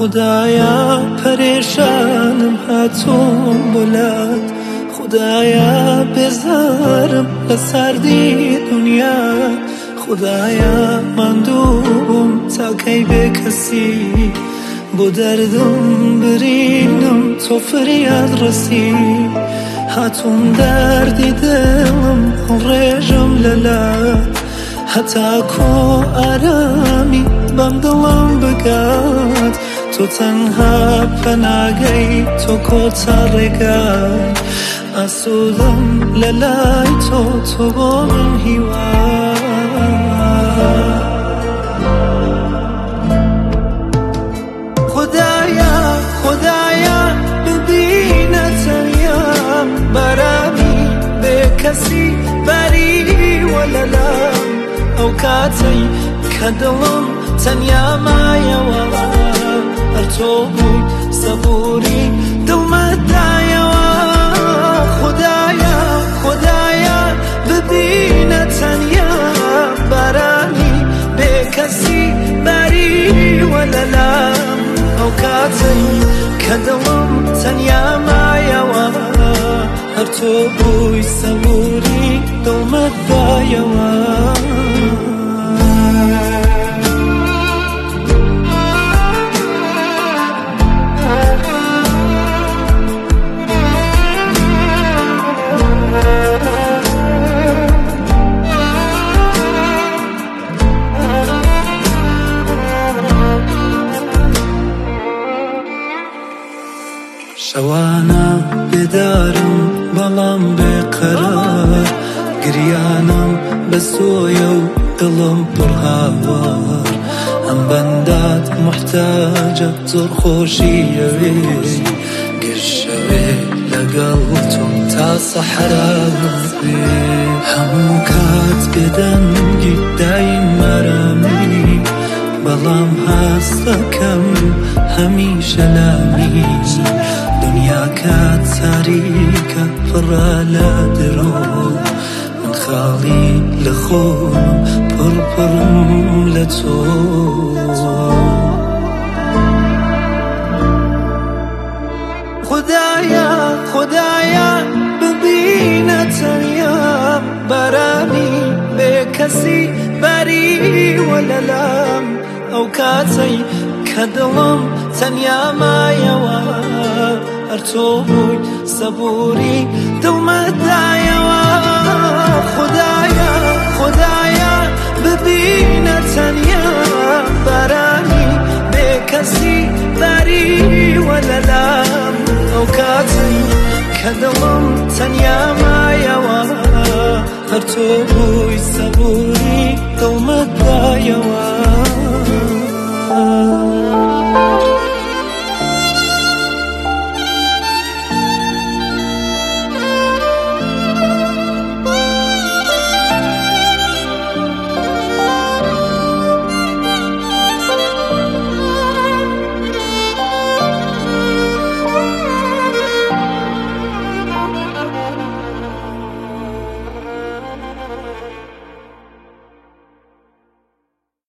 خدایا پریشانم هاتوم بولات خدایا بێزارم لە ساردی دنیا خدایا ماندووبم تاکەی بێ کەسی بۆ دەردم برینم تۆ فریاد ڕەسی هاتووم دەردی دڵم هەڵڕێژم لەلات هەتاکۆ ئارامی بەم دڵم بگات تۆ تەنها پەناگەی تۆ کۆتا ڕێگای ئاسوودەم لەلای تۆ تۆ بۆ من هیوا خدایا خدایا ببینە تەنیام بەرانی بێ کەسی بەری وەلەلام ئەو کاتەی کە دڵم تەنیا مایەوە هەر تۆ بووی سەبووری دڵمەدایەوە خدایا خدایا ببینە تەنیا بەرانی بێ کەسی بەری وەلەلام ئەو کاتەی کە دڵم تەنیا مایەوە هەر تۆ بووی سەبووری دڵمەدایەوە شەوانە بێدارم بەڵام بێقەرار گریانم بە سۆیە و دڵم پڕهاوار ئەم بەندات محتاجە زۆر خۆشیەوێ گەشەوێ لەگەڵ تۆم تا سەحرا بێ هەموو کات بێدەنگی دایم مەرامی بەڵام هەستەکەم هەمیشە لامی دنیا کات تاریکە پڕە لە درۆ من خاڵی لە خۆم پڕپڕم لە تۆ خدایا خدایا ببینە تەنیام بەرانی بێ کەسی بەری وەلەلام ئەو کاتەی کە دڵم تەنیا مایەوە هەر تۆ بووی سەبووری دڵمەدایەوە خدایا خدایا ببینە تەنیا بەرانی بێ کەسی بەری وەلەلام ئەو کاتەی کە دڵم تەنیا مایەوە هەر تۆ بووی سەبووری دڵمەدایەوە